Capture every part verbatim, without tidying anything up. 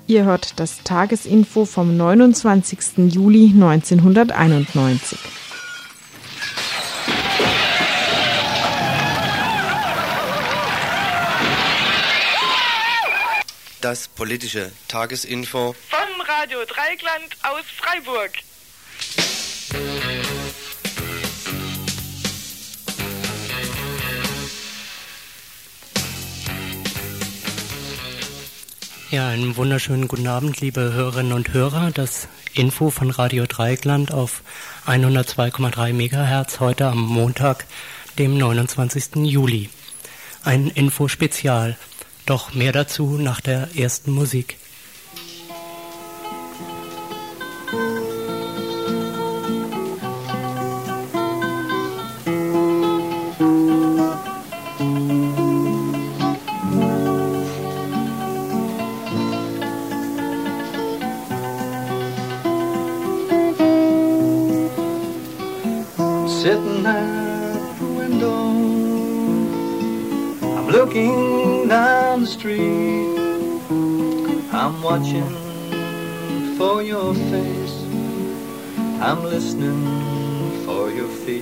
Ihr hört das Tagesinfo vom neunundzwanzigsten Juli neunzehnhunderteinundneunzig. Das politische Tagesinfo vom Radio Dreieckland aus Freiburg. Ja, einen wunderschönen guten Abend, liebe Hörerinnen und Hörer. Das Info von Radio Dreieckland auf hundertzwei Komma drei Megahertz heute am Montag, dem neunundzwanzigsten Juli. Ein Info-Spezial. Doch mehr dazu nach der ersten Musik. Sitting at the window, I'm looking down the street, I'm watching for your face, I'm listening for your feet.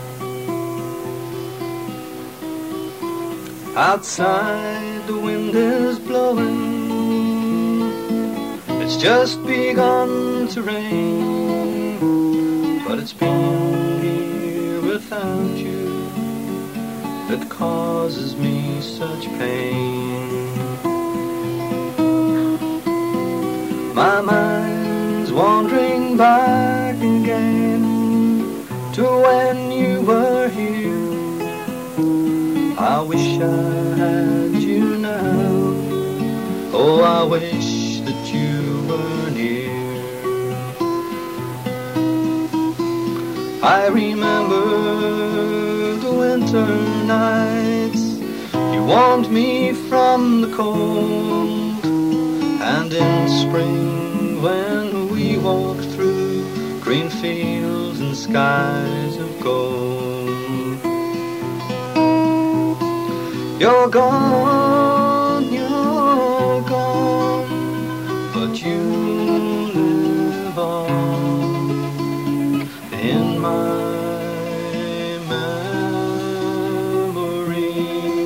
Outside the wind is blowing, it's just begun to rain, but it's been here without you that causes me such pain. My mind's wandering back again to when you were here. I wish I had you now. Oh, I wish that you were near. I remember the winter nights. You warmed me from the cold. And in spring when we walked through green fields and skies of gold. You're gone, you're gone, but you live on in my memory.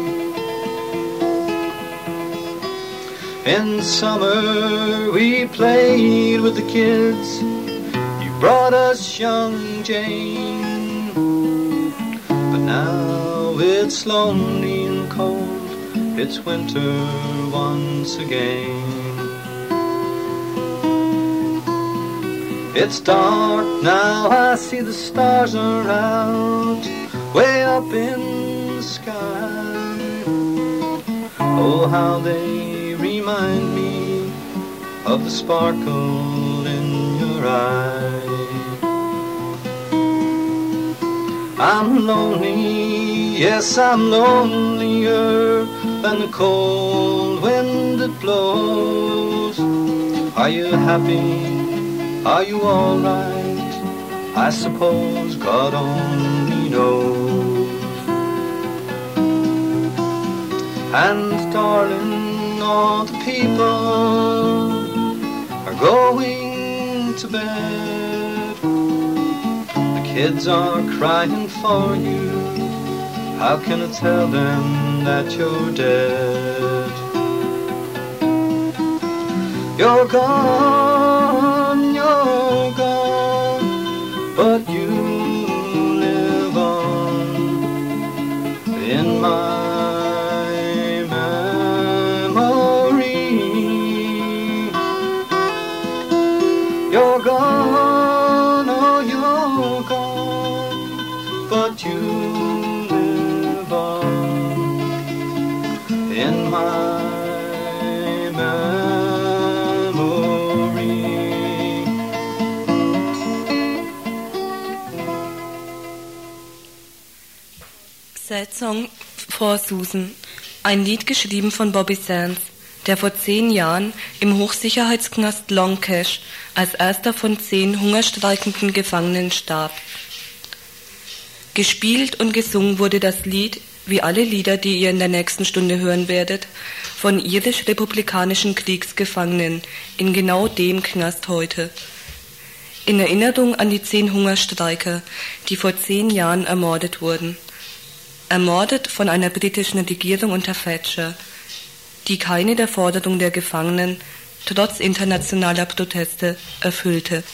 In summer we played with the kids. You brought us young Jane, but now it's lonely and cold. It's winter once again. It's dark now, I see the stars are out, way up in the sky. Oh, how they remind me of the sparkle in your eye. I'm lonely, yes, I'm lonelier than the cold wind that blows. Are you happy? Are you all right? I suppose God only knows. And darling, all the people are going to bed. The kids are crying for you. How can I tell them that you're dead? You're gone, you're gone, but you live on in my memory. You're gone, oh, you're gone, but you live on in my Sad Song for Susan, ein Lied geschrieben von Bobby Sands, der vor zehn Jahren im Hochsicherheitsknast Long Cache als erster von zehn hungerstreikenden Gefangenen starb. Gespielt und gesungen wurde das Lied wie alle Lieder, die ihr in der nächsten Stunde hören werdet, von irisch-republikanischen Kriegsgefangenen in genau dem Knast heute. In Erinnerung an die zehn Hungerstreiker, die vor zehn Jahren ermordet wurden. Ermordet von einer britischen Regierung unter Thatcher, die keine der Forderungen der Gefangenen trotz internationaler Proteste erfüllte.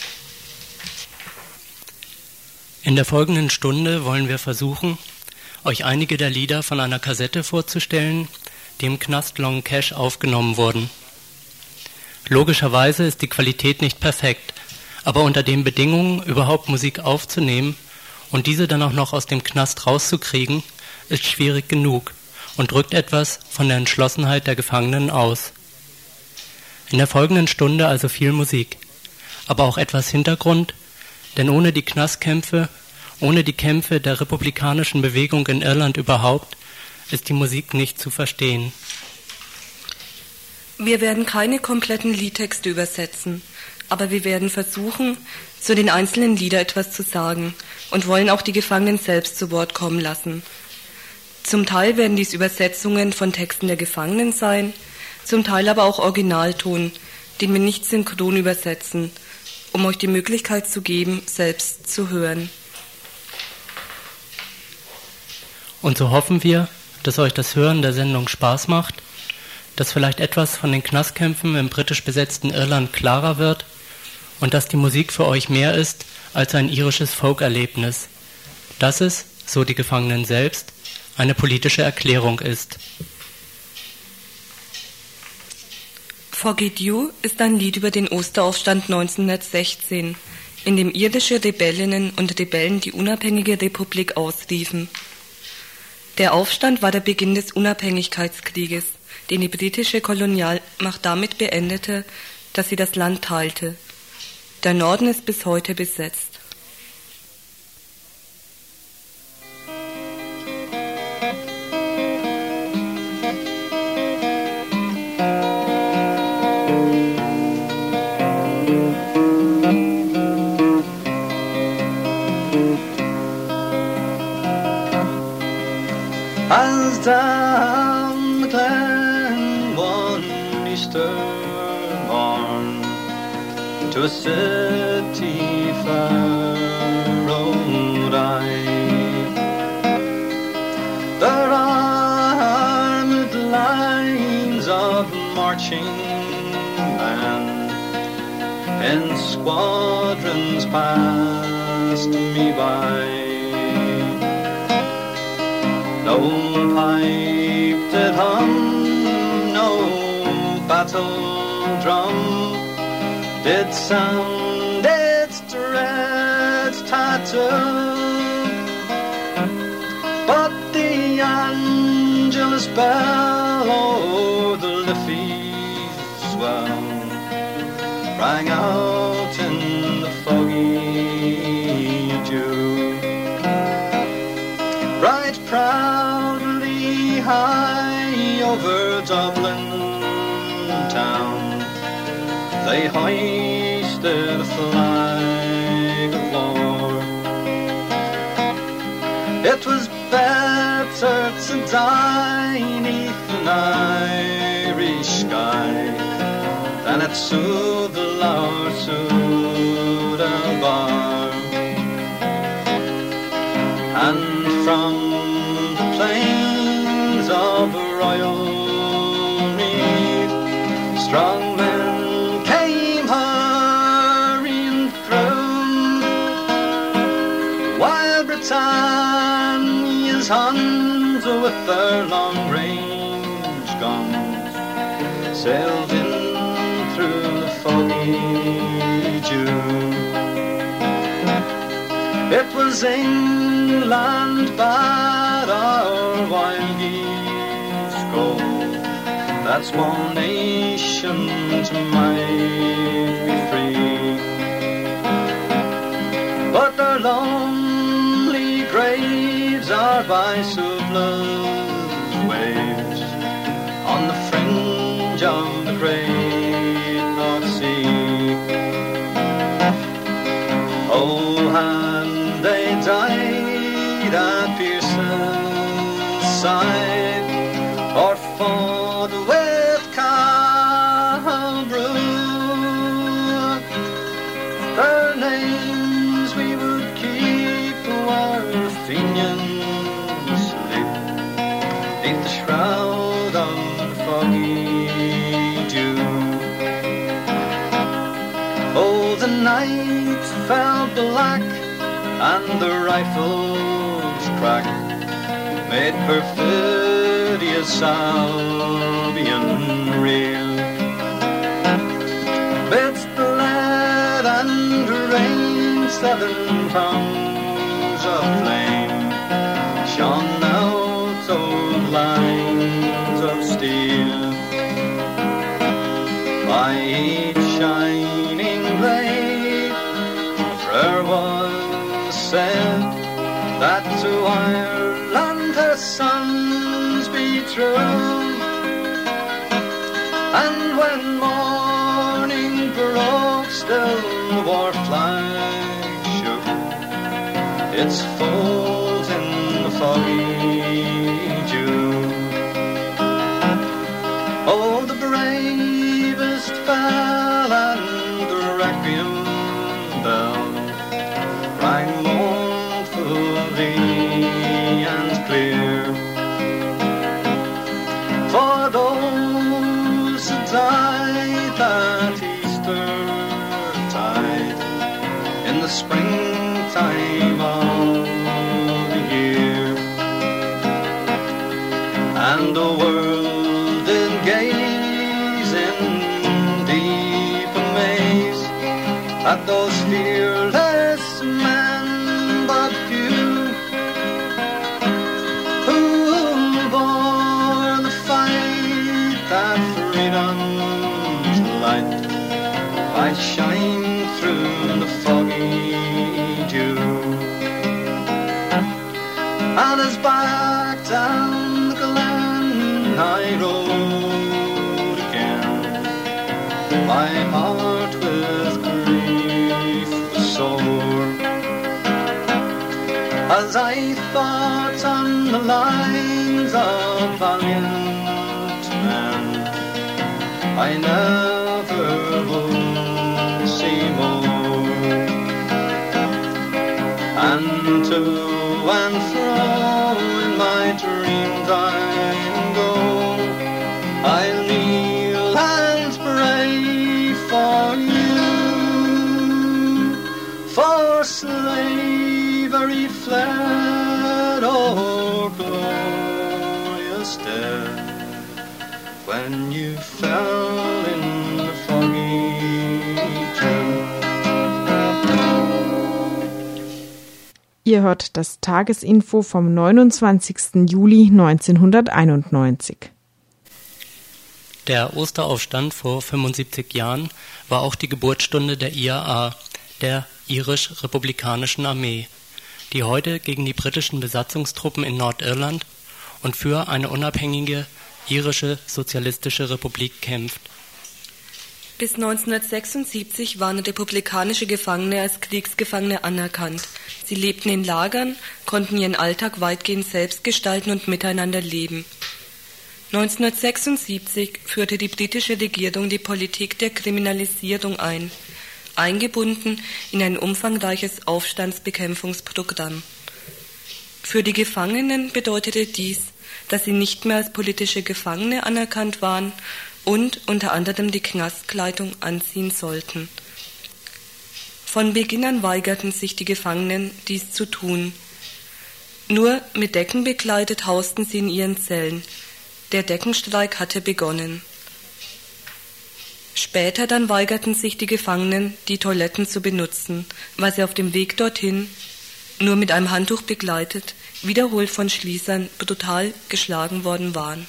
In der folgenden Stunde wollen wir versuchen, euch einige der Lieder von einer Kassette vorzustellen, die im Knast Long Cache aufgenommen wurden. Logischerweise ist die Qualität nicht perfekt, aber unter den Bedingungen, überhaupt Musik aufzunehmen und diese dann auch noch aus dem Knast rauszukriegen, ist schwierig genug und drückt etwas von der Entschlossenheit der Gefangenen aus. In der folgenden Stunde also viel Musik, aber auch etwas Hintergrund, denn ohne die Knastkämpfe, ohne die Kämpfe der republikanischen Bewegung in Irland überhaupt, ist die Musik nicht zu verstehen. Wir werden keine kompletten Liedtexte übersetzen, aber wir werden versuchen, zu den einzelnen Liedern etwas zu sagen und wollen auch die Gefangenen selbst zu Wort kommen lassen. Zum Teil werden dies Übersetzungen von Texten der Gefangenen sein, zum Teil aber auch Originalton, den wir nicht synchron übersetzen, um euch die Möglichkeit zu geben, selbst zu hören. Und so hoffen wir, dass euch das Hören der Sendung Spaß macht, dass vielleicht etwas von den Knastkämpfen im britisch besetzten Irland klarer wird und dass die Musik für euch mehr ist als ein irisches Folkerlebnis, dass es, so die Gefangenen selbst, eine politische Erklärung ist. Forget You ist ein Lied über den Osteraufstand neunzehnhundertsechzehn, in dem irische Rebellinnen und Rebellen die unabhängige Republik ausriefen. Der Aufstand war der Beginn des Unabhängigkeitskrieges, den die britische Kolonialmacht damit beendete, dass sie das Land teilte. Der Norden ist bis heute besetzt. As down the glen one Easter morn to a city far rode I, their armed lines of marching men in squadrons passed me by. No pipe did hum, no battle drum did sound its dread tattoo, but the Angelus bell o'er the Liffey swell rang out in the foggy dew. Right proudly high over Dublin town they hoisted a flag of war. It was better to die neath an Irish sky than at Southwell or Southern Bar. And from the plains of Royal Meath, strong men came hurrying through, while Britannia's Huns with their long-range guns sailed in through the foggy dew. It was England bade our wild geese go, that's one nation to might be free. But their lonely graves are by Subla's waves, on the fringe of the great North Sea. Oh, and they died at Pearson's side, or fought with Cowbrook. Their names we would keep where Fenians sleep, neath the shroud of foggy dew. Oh, the night fell black, and the rifles crack made perfidious Albion reel. Midst the lead and rain, seven tongues of flame shone out old lines of steel. By each shining blade prayer was said, that to Ireland her sons be true. And when morning broke, still the war flag shook its folds in the foggy dew. Oh, the bravest fell, and the requiem bell rang mournfully and clear. For those who died that Easter tide in the springtime of the year, and the world did gaze in deep amaze at those fearless men but few, who bore the fight that freedom's light might shine through the foggy dew. And as back down the glen I rode again, my heart with grief was sore, as I thought on the lines of valiant men I never would see more. And to and fro in my dreams I'll go, I'll kneel and pray for you, for slavery fled o'er glorious dead, when you fell in the foggy dew. Ihr hört das Tagesinfo vom neunundzwanzigsten Juli neunzehnhunderteinundneunzig. Der Osteraufstand vor fünfundsiebzig Jahren war auch die Geburtsstunde der I R A, der irisch-republikanischen Armee, die heute gegen die britischen Besatzungstruppen in Nordirland und für eine unabhängige irische sozialistische Republik kämpft. Bis neunzehnhundertsechsundsiebzig waren republikanische Gefangene als Kriegsgefangene anerkannt. Sie lebten in Lagern, konnten ihren Alltag weitgehend selbst gestalten und miteinander leben. neunzehnhundertsechsundsiebzig führte die britische Regierung die Politik der Kriminalisierung ein, eingebunden in ein umfangreiches Aufstandsbekämpfungsprogramm. Für die Gefangenen bedeutete dies, dass sie nicht mehr als politische Gefangene anerkannt waren und unter anderem die Knastkleidung anziehen sollten. Von Beginn an weigerten sich die Gefangenen, dies zu tun. Nur mit Decken bekleidet hausten sie in ihren Zellen. Der Deckenstreik hatte begonnen. Später dann weigerten sich die Gefangenen, die Toiletten zu benutzen, weil sie auf dem Weg dorthin, nur mit einem Handtuch begleitet, wiederholt von Schließern brutal geschlagen worden waren.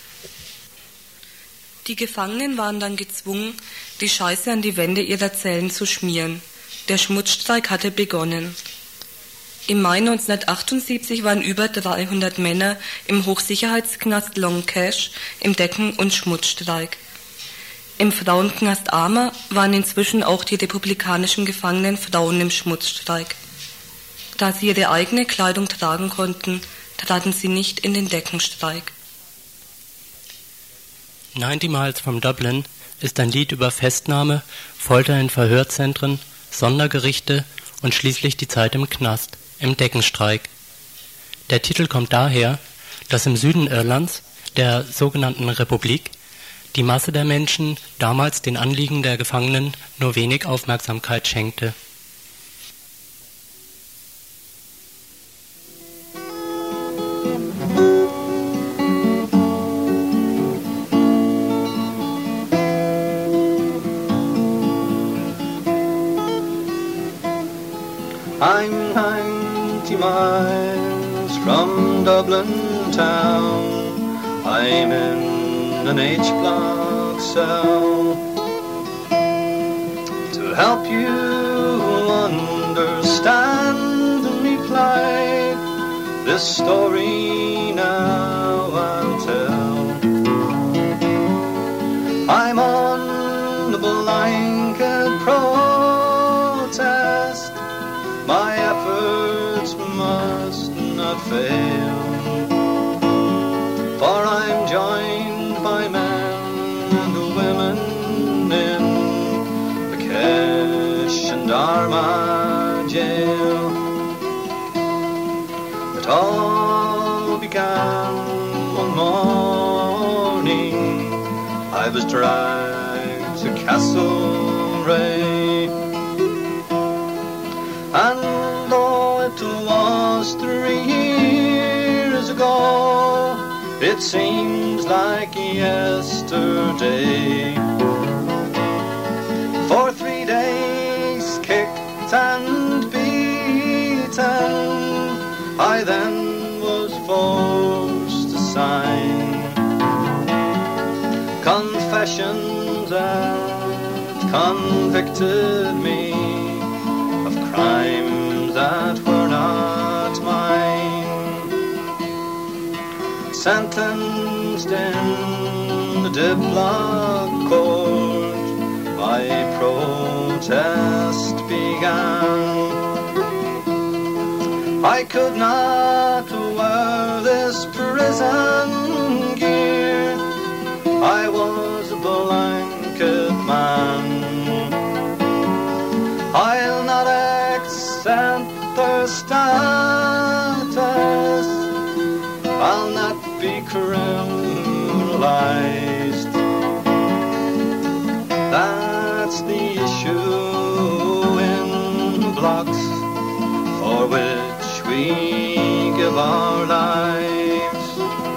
Die Gefangenen waren dann gezwungen, die Scheiße an die Wände ihrer Zellen zu schmieren. Der Schmutzstreik hatte begonnen. Im Mai neunzehnhundertachtundsiebzig waren über dreihundert Männer im Hochsicherheitsknast Long Cache im Decken- und Schmutzstreik. Im Frauenknast Arma waren inzwischen auch die republikanischen Gefangenen Frauen im Schmutzstreik. Da sie ihre eigene Kleidung tragen konnten, traten sie nicht in den Deckenstreik. Ninety Miles from Dublin ist ein Lied über Festnahme, Folter in Verhörzentren, Sondergerichte und schließlich die Zeit im Knast, im Deckenstreik. Der Titel kommt daher, dass im Süden Irlands, der sogenannten Republik, die Masse der Menschen damals den Anliegen der Gefangenen nur wenig Aufmerksamkeit schenkte. I'm ninety miles from Dublin town. I'm in an H-block cell. To help you understand me plight, this story now I'll tell. I'm on the blanket protest. My efforts must not fail, for I'm joined by men and women in the Kesh and Armagh jail. It all began one morning. I was dragged to Castlereagh. And though it was three years ago, it seems like yesterday. For three days kicked and beaten, I then was forced to sign confessions that convicted me crimes that were not mine. Sentenced in the Diblock court, my protest began. I could not wear this prison gear. I was a blanket man. I'll not accept their status. I'll not be criminalized. That's the issue in blocks for which we give our lives.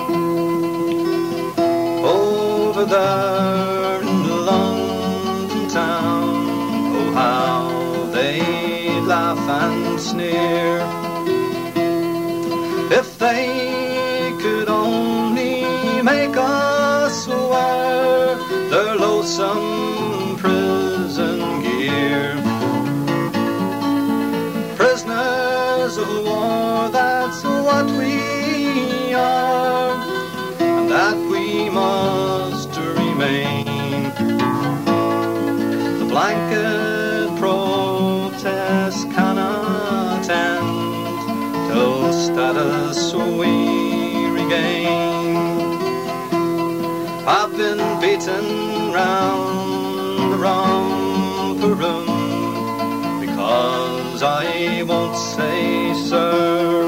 Over there in London town, oh how they laugh and sneer. If they could only make us wear their loathsome prison gear. Prisoners of war, that's what we are, and that we must remain. The blanket protest cannot end till status we regain. I've been beaten round the romper room because I won't say sir.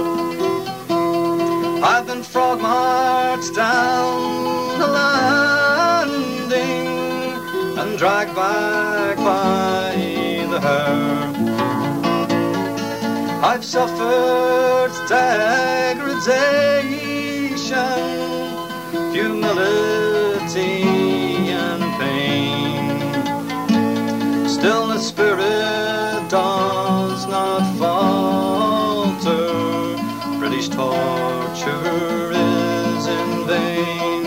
I've been frog marched down the landing and dragged back by the hair. I've suffered degradation, humility and pain. Still the spirit does not falter. British torture is in vain.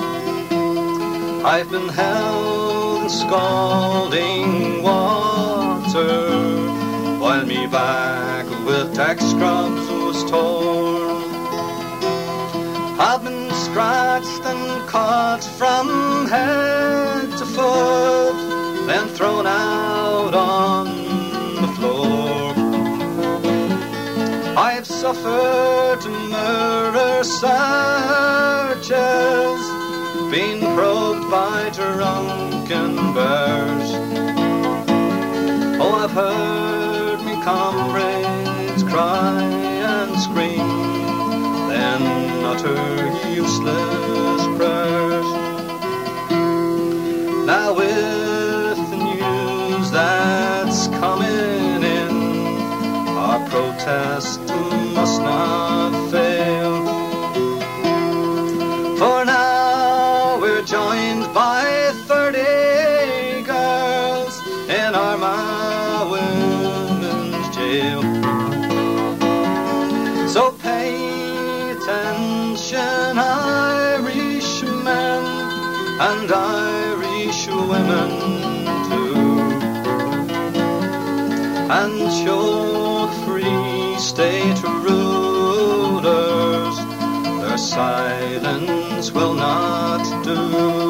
I've been held in scalding water while me back with tack scrubs was torn. I've been scratched and cut from head to foot, then thrown out on the floor. I've suffered murder searches, been probed by drunken bears. Oh, I've heard me comrades cry and scream, then utter useless prayers. Now with the news that's coming in, our protest must not fail. For now we're joined by thirty girls in Armagh Women's Jail. So pay attention, Irish men and Irish women too, and show the Free State rulers their silence will not do.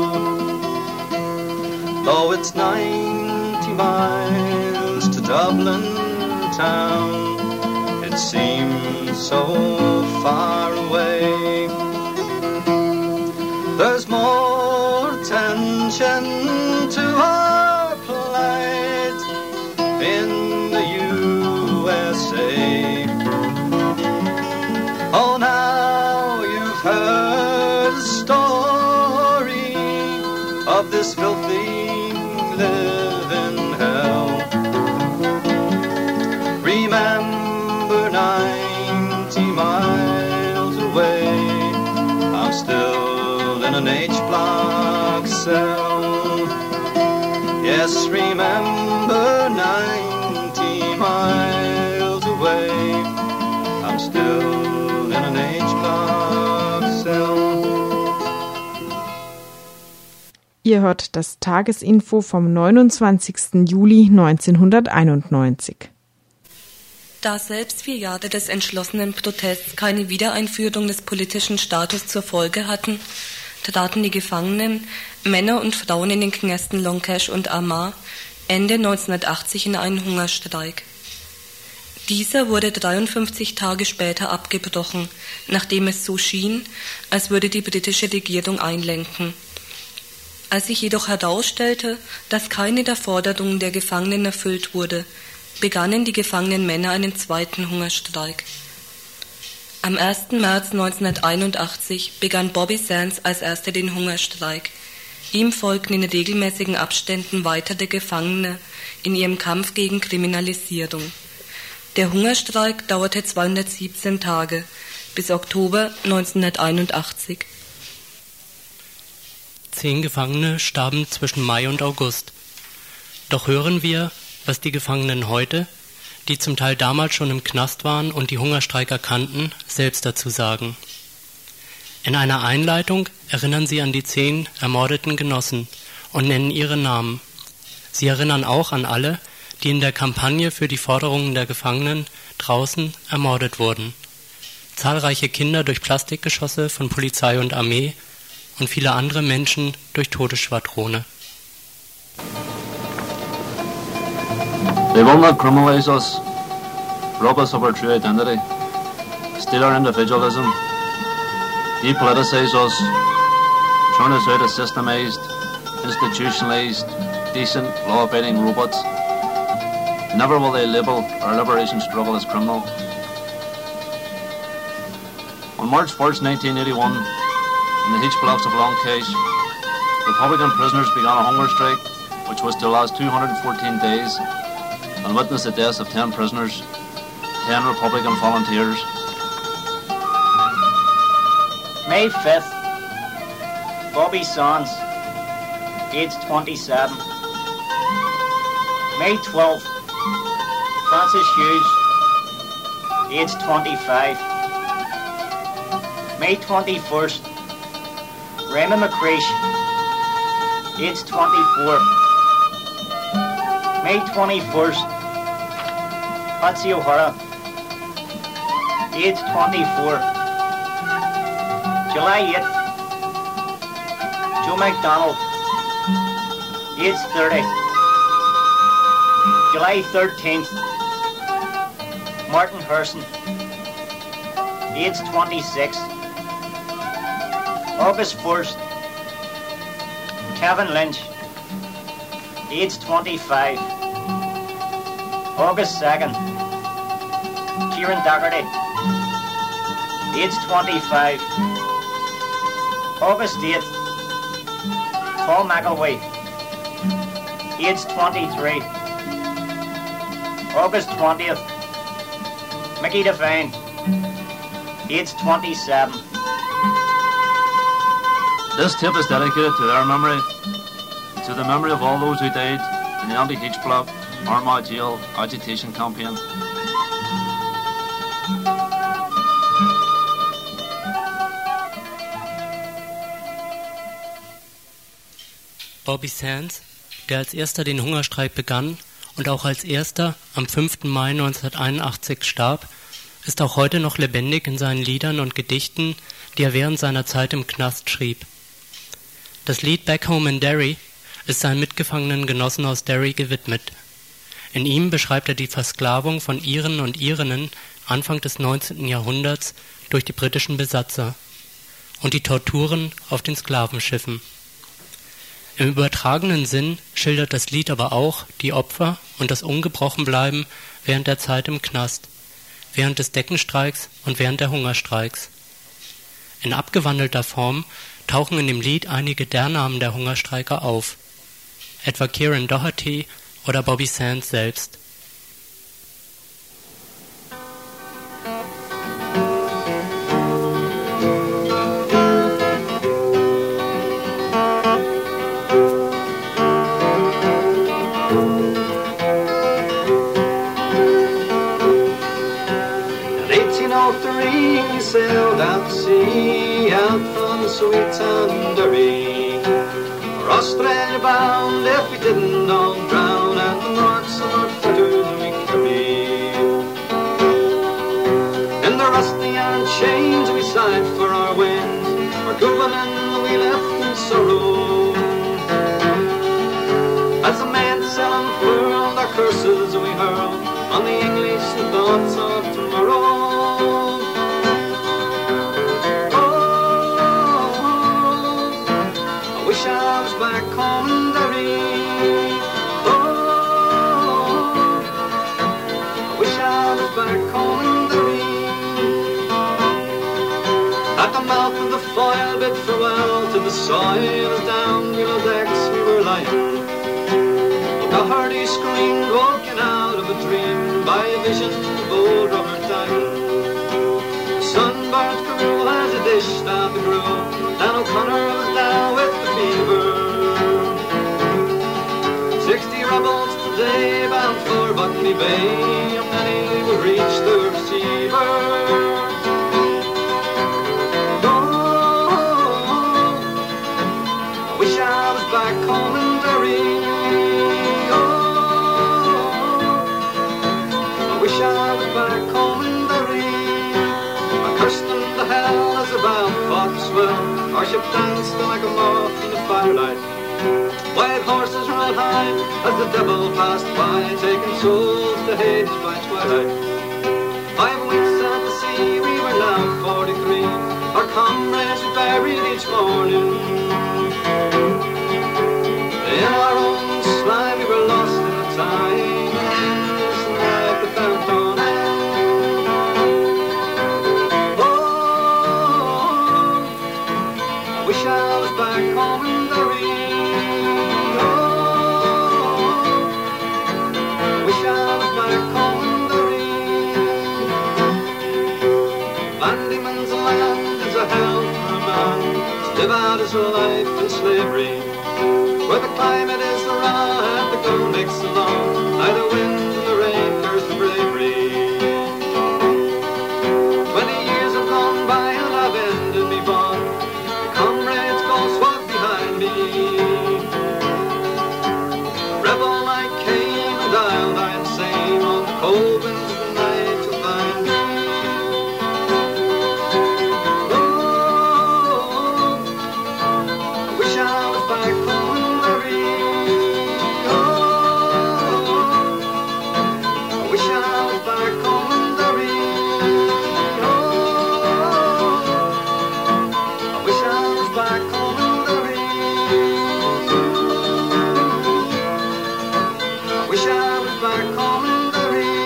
Though it's ninety miles to Dublin town, it seems so far away. There's more attention to our plight in the U S A. Oh, now you've heard the story of this filthy living hell. Remember, ninety miles away, I'm still in an H-block cell. Yes, remember, ninety miles away, I'm still in an H-block cell. Ihr hört das Tagesinfo vom neunundzwanzigsten Juli neunzehnhunderteinundneunzig. Da selbst vier Jahre des entschlossenen Protests keine Wiedereinführung des politischen Status zur Folge hatten, traten die Gefangenen, Männer und Frauen in den Knästen Long-Cash und Armagh Ende neunzehnhundertachtzig in einen Hungerstreik. Dieser wurde dreiundfünfzig Tage später abgebrochen, nachdem es so schien, als würde die britische Regierung einlenken. Als sich jedoch herausstellte, dass keine der Forderungen der Gefangenen erfüllt wurde, begannen die gefangenen Männer einen zweiten Hungerstreik. Am ersten März neunzehnhunderteinundachtzig begann Bobby Sands als erster den Hungerstreik. Ihm folgten in regelmäßigen Abständen weitere Gefangene in ihrem Kampf gegen Kriminalisierung. Der Hungerstreik dauerte zweihundertsiebzehn Tage, bis Oktober neunzehnhunderteinundachtzig. Zehn Gefangene starben zwischen Mai und August. Doch hören wir, was die Gefangenen heute, die zum Teil damals schon im Knast waren und die Hungerstreiker kannten, selbst dazu sagen. In einer Einleitung erinnern sie an die zehn ermordeten Genossen und nennen ihre Namen. Sie erinnern auch an alle, die in der Kampagne für die Forderungen der Gefangenen draußen ermordet wurden. Zahlreiche Kinder durch Plastikgeschosse von Polizei und Armee und viele andere Menschen durch Todesschwadrone. They will not criminalize us, rob us of our true identity, steal our individualism, depoliticize us, turn us out as systemized, institutionalized, decent, law-abiding robots. Never will they label our liberation struggle as criminal. On March first, nineteen eighty-one, in the H-blocks of Long-Cash, Republican prisoners began a hunger strike which was to last two hundred fourteen days and witness the deaths of ten prisoners, ten Republican volunteers. May fifth, Bobby Sands, aged twenty-seven. May twelfth, Francis Hughes, aged twenty-five. May twenty-first, Raymond McCreesh, aged twenty-four. May twenty-first, Patsy O'Hara, aged twenty-four. July eighth, Joe McDonald, aged thirty. July thirteenth, Martin Herson, age twenty-six. August first, Kevin Lynch, age twenty-five. August second, Kieran Doherty, age twenty-five. August eighth, Paul McElwee, age twenty-three. August twentieth, Mickey Devine, age twenty-seven. This tape is dedicated to their memory, to the memory of all those who died in the anti-H block Armagh Jail agitation campaign. Bobby Sands, der als erster den Hungerstreik begann und auch als erster am fünften Mai neunzehnhunderteinundachtzig starb, ist auch heute noch lebendig in seinen Liedern und Gedichten, die er während seiner Zeit im Knast schrieb. Das Lied Back Home in Derry ist seinen mitgefangenen Genossen aus Derry gewidmet. In ihm beschreibt er die Versklavung von Iren und Irinnen Anfang des neunzehnten Jahrhunderts durch die britischen Besatzer und die Torturen auf den Sklavenschiffen. Im übertragenen Sinn schildert das Lied aber auch die Opfer und das Ungebrochenbleiben während der Zeit im Knast, während des Deckenstreiks und während der Hungerstreiks. In abgewandelter Form tauchen in dem Lied einige der Namen der Hungerstreiker auf, etwa Kieran Doherty oder Bobby Sands selbst. eighteen oh three we sailed out to sea, out from the sweet town Derry. We're Australia bound if we didn't all drown, and the marks of our fetters we carry. In the rusty iron chains we sighed for our wind, our good women we left in sorrow. As the mainsail unfurled, our curses we hurled on the English and thoughts of tomorrow. I was back home in Derry. Oh, I wish I was back home in Derry. At the mouth of the foyle bid farewell to the soil, as down below decks we were lying. A hearty scream woken out of a dream by a vision of old Robert dying. The sun burnt cruel as a dish out the gruel, and O'Connor was down with the fever. Sixty rebels today bound for Botany Bay, and many will reach the receiver. Oh, I wish I was back home in Derry. Oh, I wish I was back home in Derry. I cursed them to hell as the bow fought the swell. Our ship danced like a moth in the firelight. White horses rode high as the devil passed by, taking souls to Hades by twilight. Five weeks out to sea, we were now forty-three. Our comrades we buried each morning. In our own slime we were lost in the time, like the fountain. Oh, I wish I was back home in Derry. Live out his life in slavery, where the climate is the raw and the gold makes the law. Neither wind and the rain curse the bravery. Twenty years have gone by and I've ended me bond. The comrades go swat behind me. Rebel I came and I'll die insane on the cold winds of the night to find me. Back home in Derry. Oh, back home in the rain. Wish I was back home in the rain.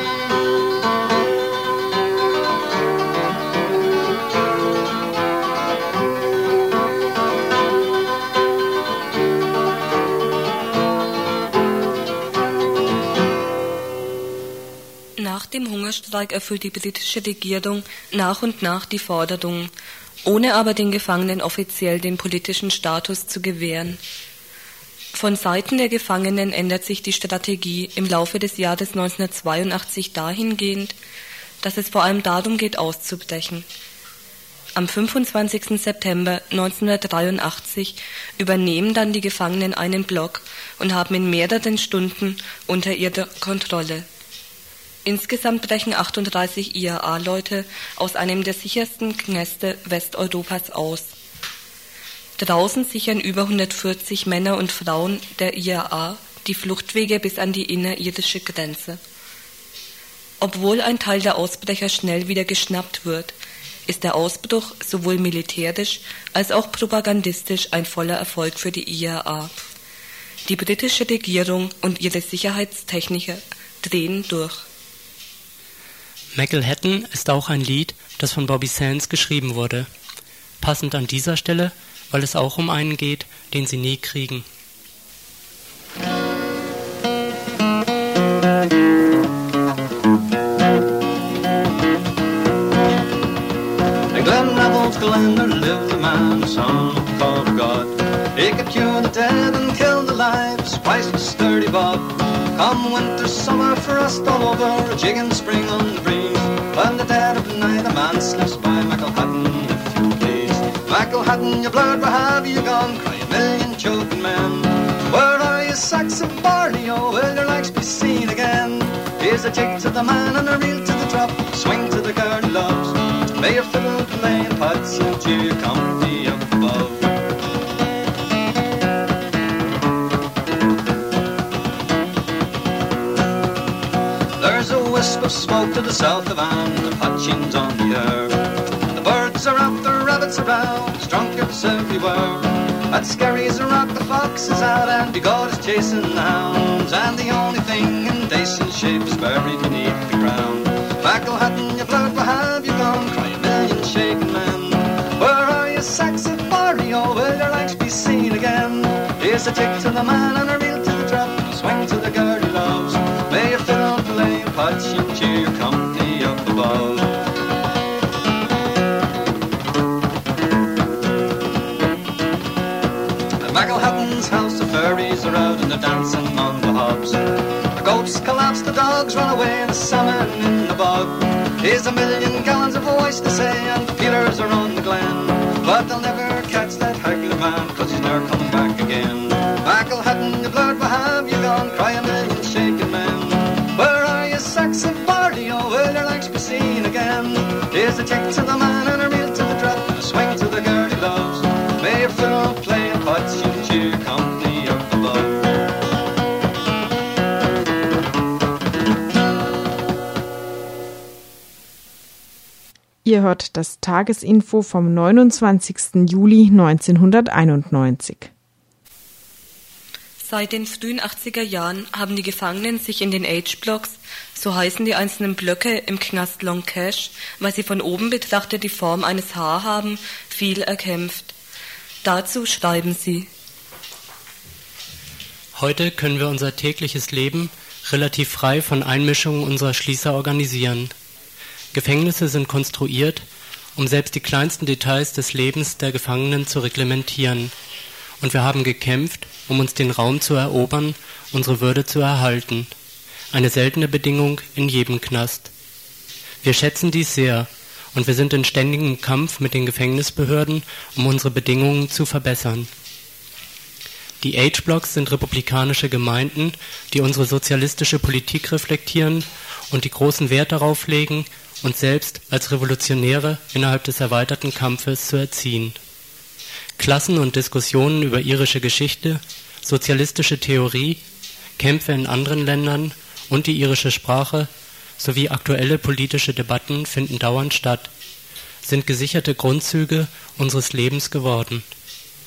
Nach dem Hungerstreik erfüllt die britische Regierung nach und nach die Forderungen, ohne aber den Gefangenen offiziell den politischen Status zu gewähren. Von Seiten der Gefangenen ändert sich die Strategie im Laufe des Jahres neunzehnhundertzweiundachtzig dahingehend, dass es vor allem darum geht, auszubrechen. Am fünfundzwanzigsten September neunzehnhundertdreiundachtzig übernehmen dann die Gefangenen einen Block und haben in mehreren Stunden unter ihrer Kontrolle. Insgesamt brechen achtunddreißig I A A-Leute aus einem der sichersten Knäste Westeuropas aus. Draußen sichern über hundertvierzig Männer und Frauen der I A A die Fluchtwege bis an die innerirdische Grenze. Obwohl ein Teil der Ausbrecher schnell wieder geschnappt wird, ist der Ausbruch sowohl militärisch als auch propagandistisch ein voller Erfolg für die I A A. Die britische Regierung und ihre Sicherheitstechniker drehen durch. Mackelhattan ist auch ein Lied, das von Bobby Sands geschrieben wurde. Passend an dieser Stelle, weil es auch um einen geht, den sie nie kriegen. In Glen Neville's Glen there lived a man, a son called God. He could cure the dead and kill the live, his price was sturdy Bob. Come winter, summer, frost all over, a jig in spring on the breeze. When the dead of the night a man slips by Mackelhattan, if you please. Mackelhattan, your blood, where have you gone? Cry a million choking men. Where are you, sacks of barley? Oh, will your legs be seen again? Here's a jig to the man and a reel to the drop, a swing to the girl he loves. May your fiddle play in pots and cheer your company up above. There's a wisp of smoke to the south of Anne, the patchings on the air. The birds are out, the rabbits are out, there's drunkards everywhere. At Skerries are out, the fox is out, and God is chasing the hounds. And the only thing in decent shape is buried beneath the ground. Mackelhattan, your blood, where have you gone? Cry a million shaking men. Where are you, sacks of barley? Oh, will your legs be seen again? Here's a tick to the man and a reel to the drop, a swing to the girl he loves. May your fiddle play and patch and cheer your company up above. At Mackelhattan's house the fairies are out and they're dancing on the hobs. The goats collapse, the dogs run away, the salmon in the bog. Here's a million gallons of oyster say, and the peelers are on the glen. But they'll never catch that haggler man, cause he's never coming back again. Mackelhattan, your blood, where have you gone? Cry a million shaking men. Where are you, sacks of barley? Oh, will your legs be seen again? Here's a tick to the man and a reel to the drop, and a swing to the girl he loves. May your fiddle play and patch and cheer your company up above. Ihr hört das Tagesinfo vom neunundzwanzigsten Juli neunzehnhunderteinundneunzig. Seit den frühen achtziger Jahren haben die Gefangenen sich in den H-Blocks, so heißen die einzelnen Blöcke im Knast Long Cache, weil sie von oben betrachtet die Form eines H haben, viel erkämpft. Dazu schreiben sie: Heute können wir unser tägliches Leben relativ frei von Einmischungen unserer Schließer organisieren. Gefängnisse sind konstruiert, um selbst die kleinsten Details des Lebens der Gefangenen zu reglementieren. Und wir haben gekämpft, um uns den Raum zu erobern, unsere Würde zu erhalten. Eine seltene Bedingung in jedem Knast. Wir schätzen dies sehr und wir sind in ständigem Kampf mit den Gefängnisbehörden, um unsere Bedingungen zu verbessern. Die H-Blocks sind republikanische Gemeinden, die unsere sozialistische Politik reflektieren und die großen Wert darauf legen, uns selbst als Revolutionäre innerhalb des erweiterten Kampfes zu erziehen. Klassen und Diskussionen über irische Geschichte, sozialistische Theorie, Kämpfe in anderen Ländern und die irische Sprache sowie aktuelle politische Debatten finden dauernd statt, sind gesicherte Grundzüge unseres Lebens geworden.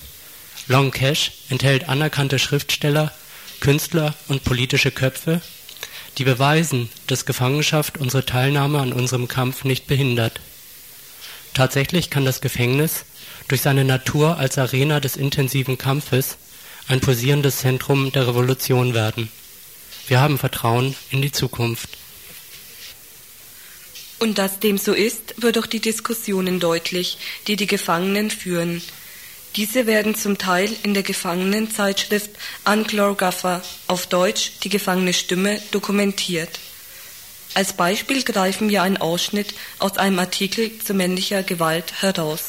Long Cash enthält anerkannte Schriftsteller, Künstler und politische Köpfe, die beweisen, dass Gefangenschaft unsere Teilnahme an unserem Kampf nicht behindert. Tatsächlich kann das Gefängnis durch seine Natur als Arena des intensiven Kampfes ein pulsierendes Zentrum der Revolution werden. Wir haben Vertrauen in die Zukunft. Und dass dem so ist, wird durch die Diskussionen deutlich, die die Gefangenen führen. Diese werden zum Teil in der Gefangenenzeitschrift Unclore Gaffer, auf Deutsch die gefangene Stimme, dokumentiert. Als Beispiel greifen wir einen Ausschnitt aus einem Artikel zu männlicher Gewalt heraus.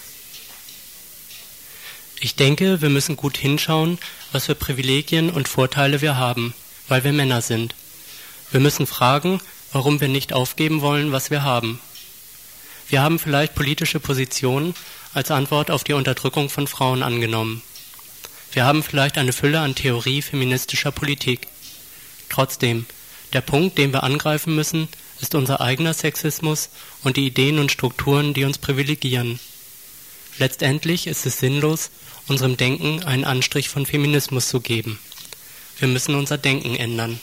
Ich denke, wir müssen gut hinschauen, was für Privilegien und Vorteile wir haben, weil wir Männer sind. Wir müssen fragen, warum wir nicht aufgeben wollen, was wir haben. Wir haben vielleicht politische Positionen als Antwort auf die Unterdrückung von Frauen angenommen. Wir haben vielleicht eine Fülle an Theorie feministischer Politik. Trotzdem, der Punkt, den wir angreifen müssen, ist unser eigener Sexismus und die Ideen und Strukturen, die uns privilegieren. Letztendlich ist es sinnlos, unserem Denken einen Anstrich von Feminismus zu geben. Wir müssen unser Denken ändern.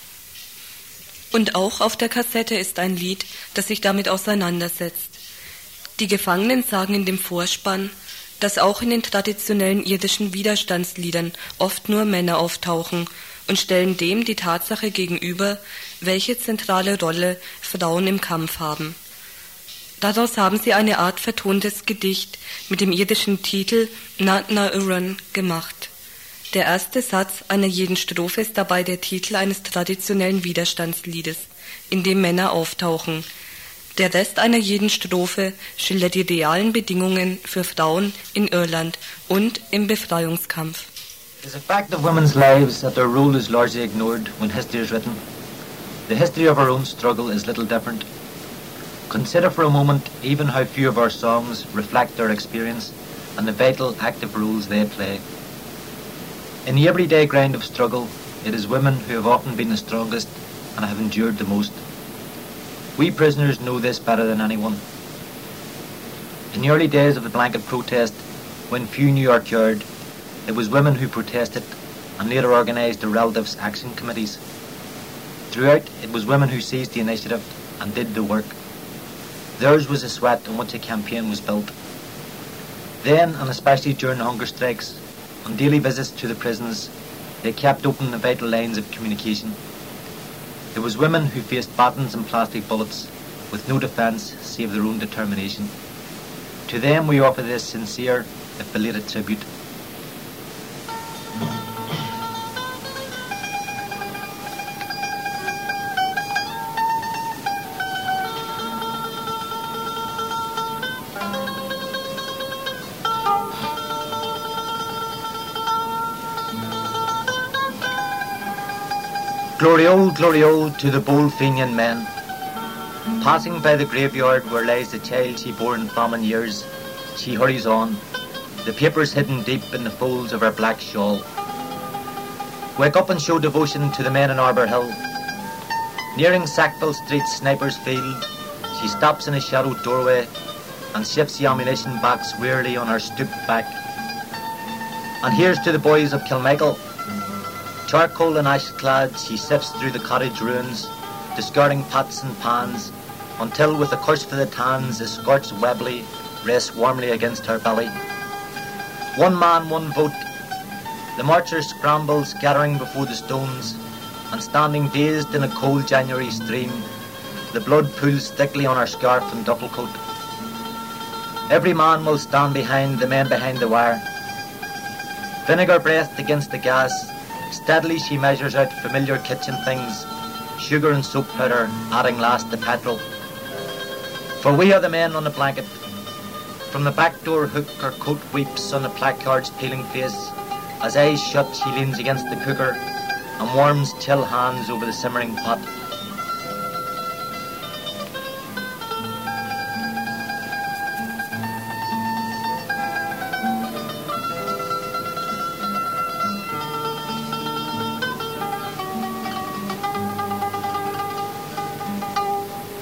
Und auch auf der Kassette ist ein Lied, das sich damit auseinandersetzt. Die Gefangenen sagen in dem Vorspann, dass auch in den traditionellen irdischen Widerstandsliedern oft nur Männer auftauchen und stellen dem die Tatsache gegenüber, welche zentrale Rolle Frauen im Kampf haben. Daraus haben sie eine Art vertontes Gedicht mit dem irdischen Titel Na Na Uran gemacht. Der erste Satz einer jeden Strophe ist dabei der Titel eines traditionellen Widerstandsliedes, in dem Männer auftauchen. Der Rest einer jeden Strophe schildert die realen Bedingungen für Frauen in Irland und im Befreiungskampf. It is a fact of women's lives that their role is largely ignored when history is written. The history of our own struggle is little different. Consider for a moment even how few of our songs reflect their experience and the vital active roles they play. In the everyday grind of struggle, it is women who have often been the strongest and have endured the most. We prisoners know this better than anyone. In the early days of the blanket protest, when few knew our yard, it was women who protested and later organised the relatives' action committees. Throughout, it was women who seized the initiative and did the work. Theirs was the sweat on which a campaign was built. Then, and especially during hunger strikes, on daily visits to the prisons, they kept open the vital lines of communication. It was women who faced batons and plastic bullets with no defence save their own determination. To them we offer this sincere, if belated tribute. Glory old, glory old to the bold Fenian men. Passing by the graveyard where lies the child she bore in famine years, she hurries on, the papers hidden deep in the folds of her black shawl. Wake up and show devotion to the men in Arbour Hill. Nearing Sackville Street's Sniper's Field, she stops in a shadowed doorway and shifts the ammunition box wearily on her stooped back. And here's to the boys of Kilmichael. Charcoal and ash clad, she sifts through the cottage ruins, discarding pots and pans, until with a curse for the tans, the scorched Webley rests warmly against her belly. One man, one vote. The marcher scrambles, scattering before the stones, and standing dazed in a cold January stream, the blood pools thickly on her scarf and duffel coat. Every man will stand behind the men behind the wire. Vinegar breathed against the gas, steadily she measures out familiar kitchen things, sugar and soap powder, adding last the petrol. For we are the men on the blanket. From the back door hook her coat weeps on the placard's peeling face. As eyes shut she leans against the cooker and warms chill hands over the simmering pot.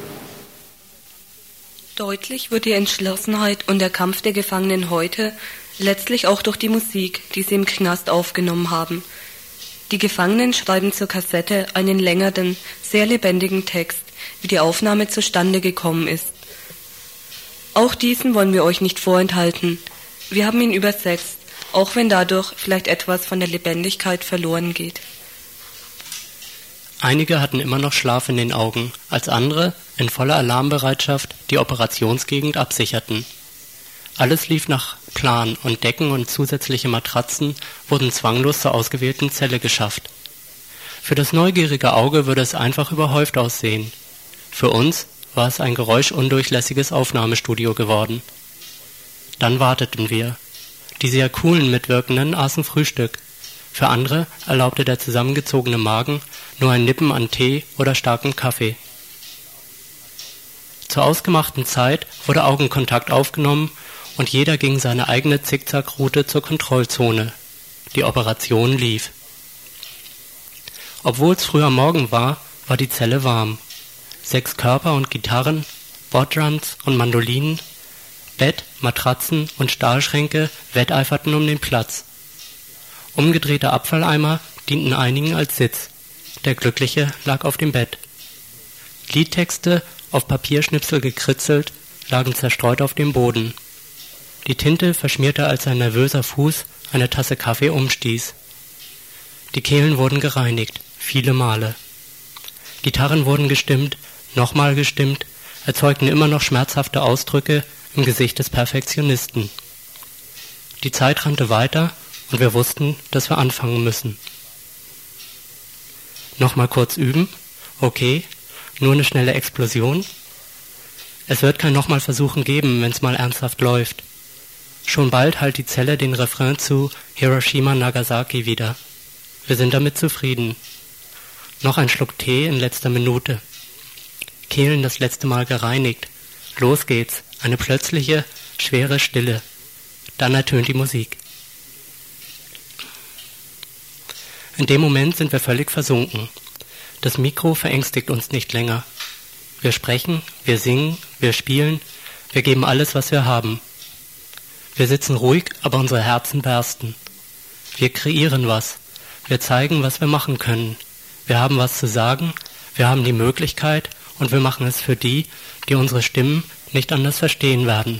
Deutlich wird die Entschlossenheit und der Kampf der Gefangenen heute Letztlich auch durch die Musik, die sie im Knast aufgenommen haben. Die Gefangenen schreiben zur Kassette einen längeren, sehr lebendigen Text, wie die Aufnahme zustande gekommen ist. Auch diesen wollen wir euch nicht vorenthalten. Wir haben ihn übersetzt, auch wenn dadurch vielleicht etwas von der Lebendigkeit verloren geht. Einige hatten immer noch Schlaf in den Augen, als andere, in voller Alarmbereitschaft, die Operationsgegend absicherten. Alles lief nach Plan und Decken und zusätzliche Matratzen wurden zwanglos zur ausgewählten Zelle geschafft. Für das neugierige Auge würde es einfach überhäuft aussehen. Für uns war es ein geräuschundurchlässiges Aufnahmestudio geworden. Dann warteten wir. Die sehr coolen Mitwirkenden aßen Frühstück. Für andere erlaubte der zusammengezogene Magen nur ein Nippen an Tee oder starken Kaffee. Zur ausgemachten Zeit wurde Augenkontakt aufgenommen und jeder ging seine eigene Zickzackroute zur Kontrollzone. Die Operation lief. Obwohl es früher Morgen war, war die Zelle warm. Sechs Körper und Gitarren, Boardrums und Mandolinen, Bett, Matratzen und Stahlschränke wetteiferten um den Platz. Umgedrehte Abfalleimer dienten einigen als Sitz. Der Glückliche lag auf dem Bett. Liedtexte, auf Papierschnipsel gekritzelt, lagen zerstreut auf dem Boden. Die Tinte verschmierte, als ein nervöser Fuß eine Tasse Kaffee umstieß. Die Kehlen wurden gereinigt, viele Male. Gitarren wurden gestimmt, nochmal gestimmt, erzeugten immer noch schmerzhafte Ausdrücke im Gesicht des Perfektionisten. Die Zeit rannte weiter und wir wussten, dass wir anfangen müssen. Nochmal kurz üben? Okay, nur eine schnelle Explosion? Es wird kein nochmal Versuchen geben, wenn's mal ernsthaft läuft. Schon bald hallt die Zelle den Refrain zu Hiroshima Nagasaki wieder. Wir sind damit zufrieden. Noch ein Schluck Tee in letzter Minute. Kehlen das letzte Mal gereinigt. Los geht's. Eine plötzliche, schwere Stille. Dann ertönt die Musik. In dem Moment sind wir völlig versunken. Das Mikro verängstigt uns nicht länger. Wir sprechen, wir singen, wir spielen, wir geben alles, was wir haben. Wir sitzen ruhig, aber unsere Herzen bersten. Wir kreieren was. Wir zeigen, was wir machen können. Wir haben was zu sagen, wir haben die Möglichkeit und wir machen es für die, die unsere Stimmen nicht anders verstehen werden.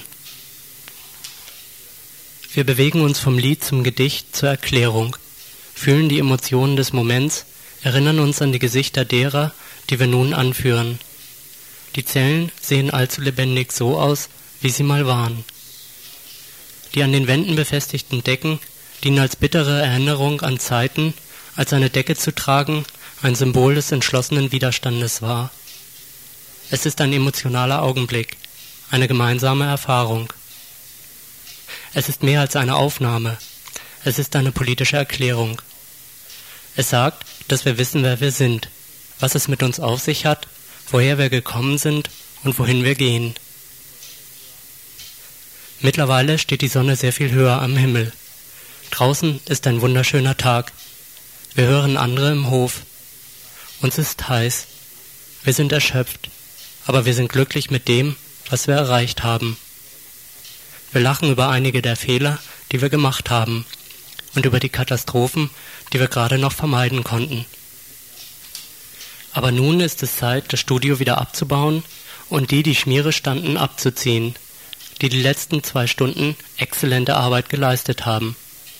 Wir bewegen uns vom Lied zum Gedicht zur Erklärung, fühlen die Emotionen des Moments, erinnern uns an die Gesichter derer, die wir nun anführen. Die Zellen sehen allzu lebendig so aus, wie sie mal waren. Die an den Wänden befestigten Decken dienen als bittere Erinnerung an Zeiten, als eine Decke zu tragen ein Symbol des entschlossenen Widerstandes war. Es ist ein emotionaler Augenblick, eine gemeinsame Erfahrung. Es ist mehr als eine Aufnahme, es ist eine politische Erklärung. Es sagt, dass wir wissen, wer wir sind, was es mit uns auf sich hat, woher wir gekommen sind und wohin wir gehen. Mittlerweile steht die Sonne sehr viel höher am Himmel. Draußen ist ein wunderschöner Tag. Wir hören andere im Hof. Uns ist heiß. Wir sind erschöpft, aber wir sind glücklich mit dem, was wir erreicht haben. Wir lachen über einige der Fehler, die wir gemacht haben, und über die Katastrophen, die wir gerade noch vermeiden konnten. Aber nun ist es Zeit, das Studio wieder abzubauen und die, die Schmiere standen, abzuziehen, die die letzten zwei Stunden exzellente Arbeit geleistet haben.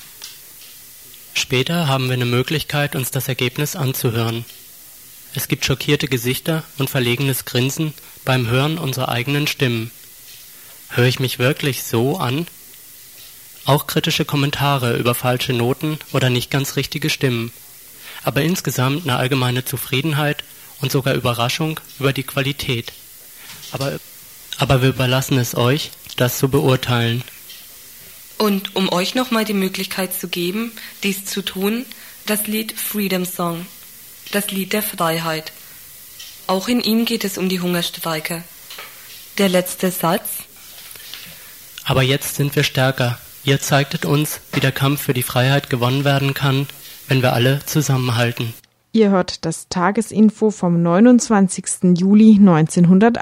Später haben wir eine Möglichkeit, uns das Ergebnis anzuhören. Es gibt schockierte Gesichter und verlegenes Grinsen beim Hören unserer eigenen Stimmen. Höre ich mich wirklich so an? Auch kritische Kommentare über falsche Noten oder nicht ganz richtige Stimmen. Aber insgesamt eine allgemeine Zufriedenheit und sogar Überraschung über die Qualität. Aber, aber wir überlassen es euch, das zu beurteilen. Und um euch nochmal die Möglichkeit zu geben, dies zu tun, das Lied Freedom Song, das Lied der Freiheit. Auch in ihm geht es um die Hungerstreiker. Der letzte Satz. Aber jetzt sind wir stärker. Ihr zeigtet uns, wie der Kampf für die Freiheit gewonnen werden kann, wenn wir alle zusammenhalten. Ihr hört das Tagesinfo vom neunundzwanzigsten Juli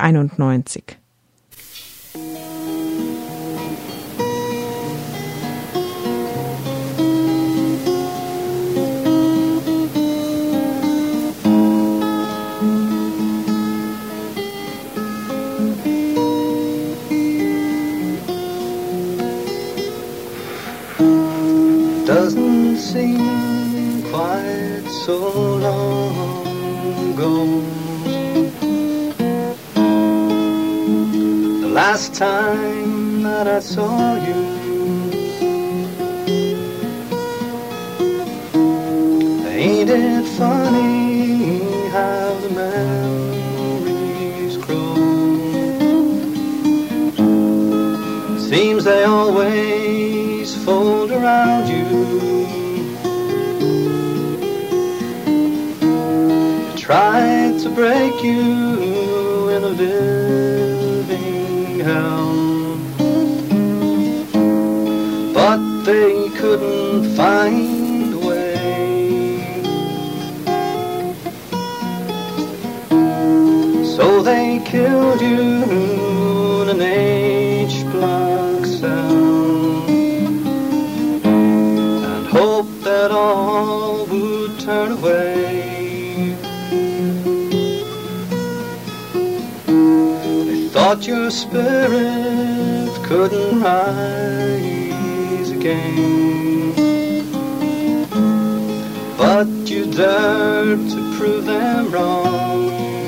neunzehnhunderteinundneunzig. Doesn't seem quite so long ago. The last time that I saw you, ain't it funny how the memories grow? Seems they always fold around you. Tried to break you in a living hell, but they couldn't find a way. So they killed you in an H-block cell and hoped that all would turn away. Thought your spirit couldn't rise again, but you dared to prove them wrong.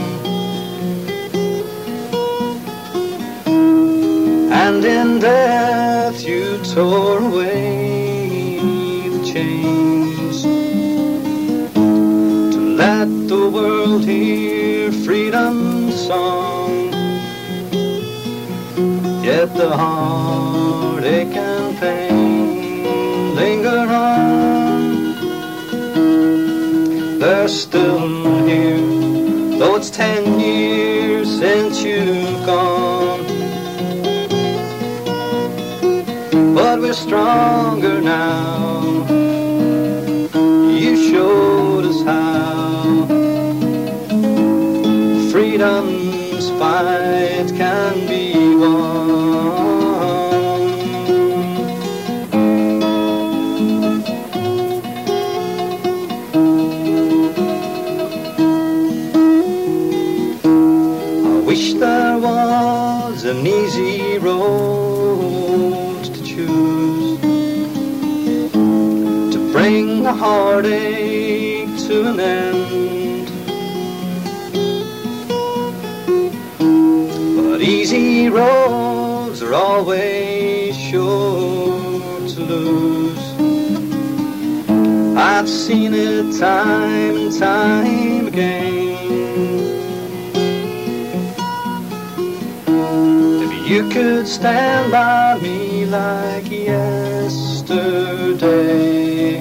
And in death you tore away the chains to let the world hear freedom's song. Yet the heartache and pain linger on. They're still here, though it's ten years since you've gone. But we're stronger now. You showed us how freedom's fight can be won. There was an easy road to choose to bring the heartache to an end, but easy roads are always sure to lose. I've seen it time and time again. You could stand by me like yesterday,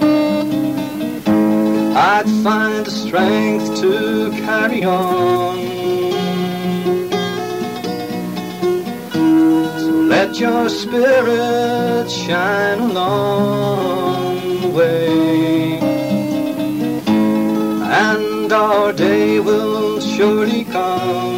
I'd find the strength to carry on. So let your spirit shine along the way, and our day will surely come.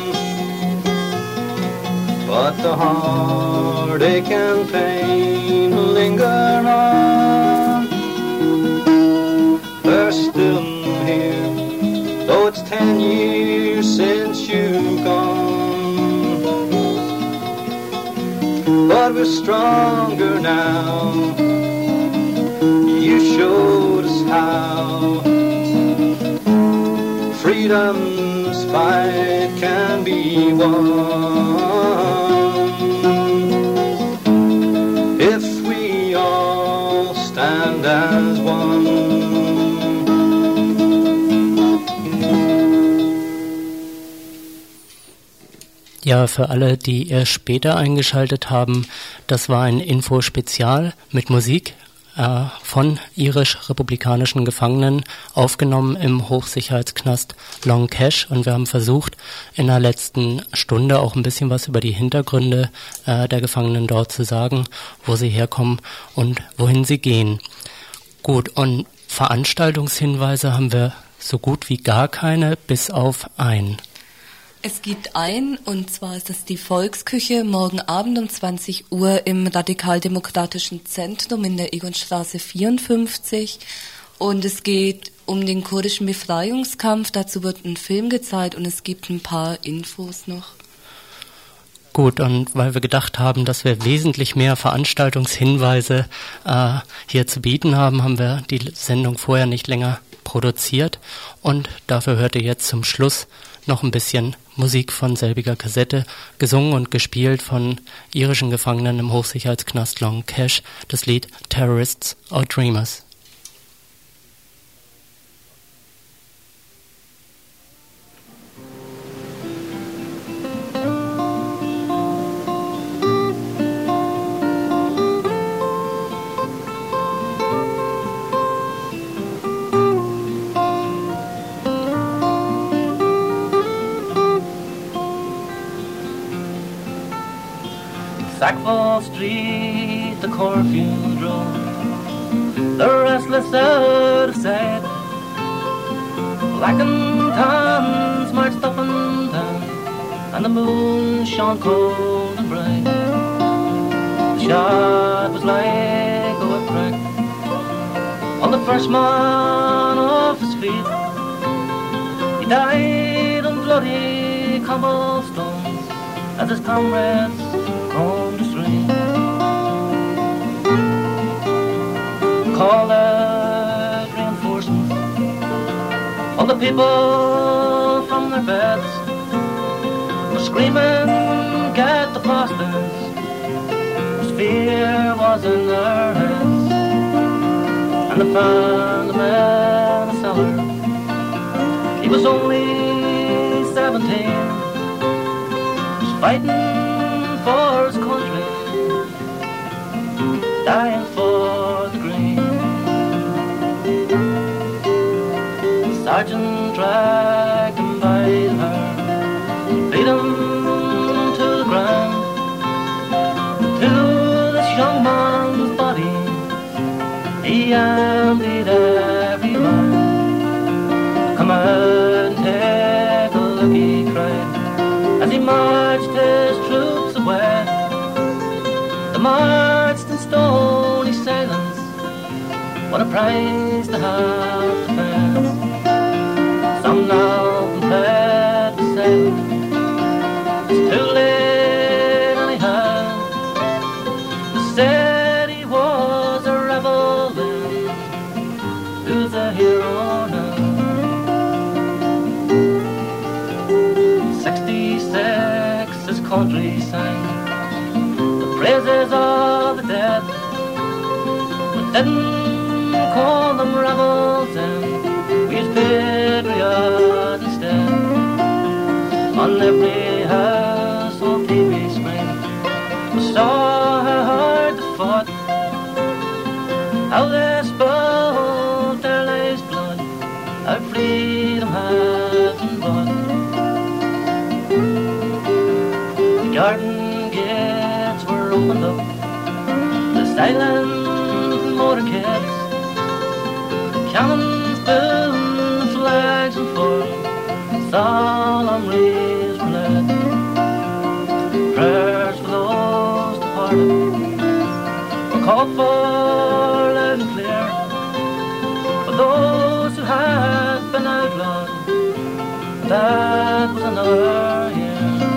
But the heartache and pain linger on. They're still here, though it's ten years since you've gone. But we're stronger now. You showed us how freedom's fight can be won. If we all stand as one. Ja, für alle, die erst später eingeschaltet haben, das war ein Info-Spezial mit Musik äh, von irisch-republikanischen Gefangenen, aufgenommen im Hochsicherheitsknast Long Cache, und wir haben versucht, in der letzten Stunde auch ein bisschen was über die Hintergründe äh, der Gefangenen dort zu sagen, wo sie herkommen und wohin sie gehen. Gut, und Veranstaltungshinweise haben wir so gut wie gar keine, bis auf einen. Es gibt einen, und zwar ist das die Volksküche, morgen Abend um zwanzig Uhr im Radikaldemokratischen Zentrum in der Egonstraße vierundfünfzig. Und es geht um den kurdischen Befreiungskampf, dazu wird ein Film gezeigt und es gibt ein paar Infos noch. Gut, und weil wir gedacht haben, dass wir wesentlich mehr Veranstaltungshinweise äh, hier zu bieten haben, haben wir die Sendung vorher nicht länger produziert und dafür hört ihr jetzt zum Schluss noch ein bisschen Musik von selbiger Kassette, gesungen und gespielt von irischen Gefangenen im Hochsicherheitsknast Long Cash, das Lied Terrorists or Dreamers. Sackville Street, the Corfield Road, the restless out of sight. Black and tans marched up and down, and the moon shone cold and bright. The shot was like a whip crack on the first man off his feet. He died on bloody cobblestones as his comrades on the street. Called out reinforcements. All the people from their beds were screaming, get the bastards. His fear was in their heads. And they found him in a cellar. He was only seventeen. He was fighting for his country, dying for the green. The sergeant dragged him by the hair, beat him to the ground. To this young man's body he emptied every man. Come out and take a look, he cried, as he marched his troops away. They marched in stony silence. What a price to have to pay. Some now complain to say it's too late anyhow. They said he was a rebel then. Who's a hero now? Sixty-six, his country sang the praises of the dead, but didn't call them rebels and we was patriots instead. On every household T V screen we saw how hard they fought, how they spilled their lives' blood, how freedom had been bought. The garden gates were opened up, the silent motorcades, the cannons boom, the flags and furled, solemn rays were led. Prayers for those departed were called for loud and clear. For those who had been outlawed, that was another year.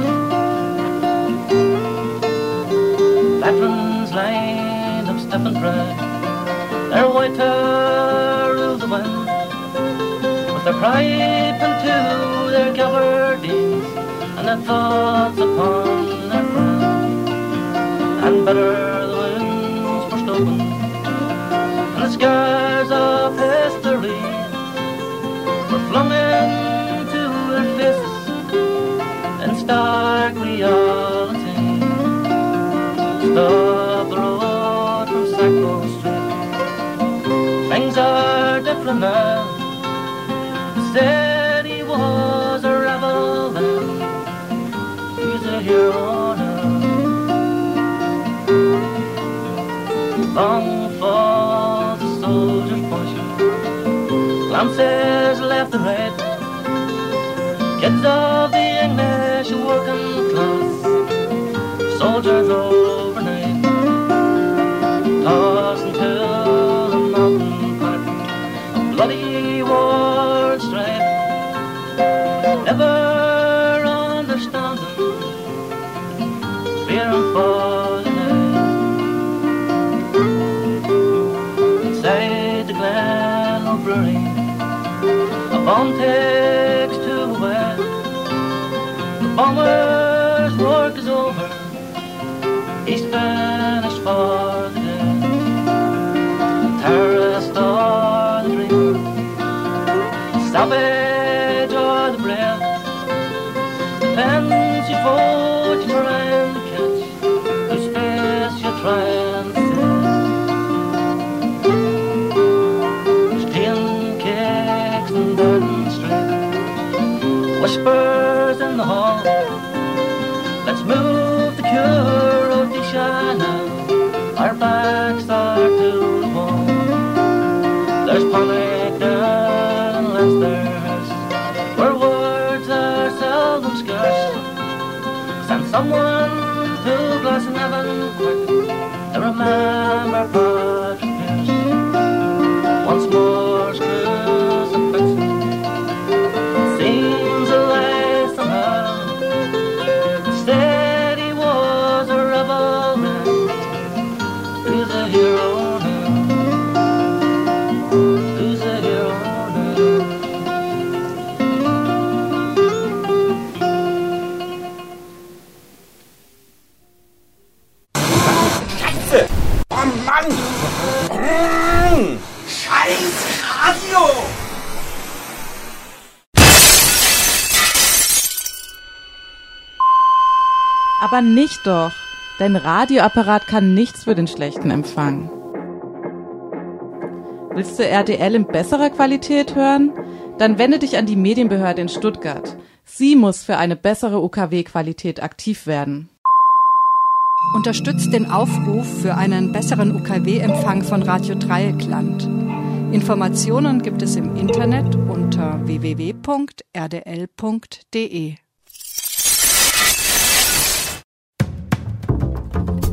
Veterans lined up stiff and proud, their white hair ruled the wind, with their pipe into their gabardines and their thoughts upon their friend. And better the winds burst open, and the scars of history were flung into their faces in stark reality. Stop the road from Sackville Street, things are different now. Said he was a rebel then, he's a hero now. Long falls the soldier's push, glances left and right, kids of the English working class, soldiers overnight, tossed until the mountain pack, a bloody war and strife, never understanding February, a bomb takes two away. The bomber's work is over, he's finished for the day. The terrorist or the dreamer, the savage or the brave, depends you what you're trying to catch, whose face you're trying to see. Stealing cakes and Durden Street, whispers in the hall, let's move the cure of the now, our backs are to the wall. There's panic down in Leicester's, where words are seldom scarce. Send someone to Glasnevin quick to remember Patrick Pearse. Once more's crucifixion seems a lie somehow. Instead he was a rebel man. Who's a hero now? Who's a hero now? Scheiße! Oh Mann! Mmh. Scheiß Radio! Aber nicht doch, dein Radioapparat kann nichts für den schlechten Empfang. Willst du R D L in besserer Qualität hören? Dann wende dich an die Medienbehörde in Stuttgart. Sie muss für eine bessere U K W-Qualität aktiv werden. Unterstützt den Aufruf für einen besseren U K W-Empfang von Radio Dreieckland. Informationen gibt es im Internet unter w w w punkt r d l punkt d e.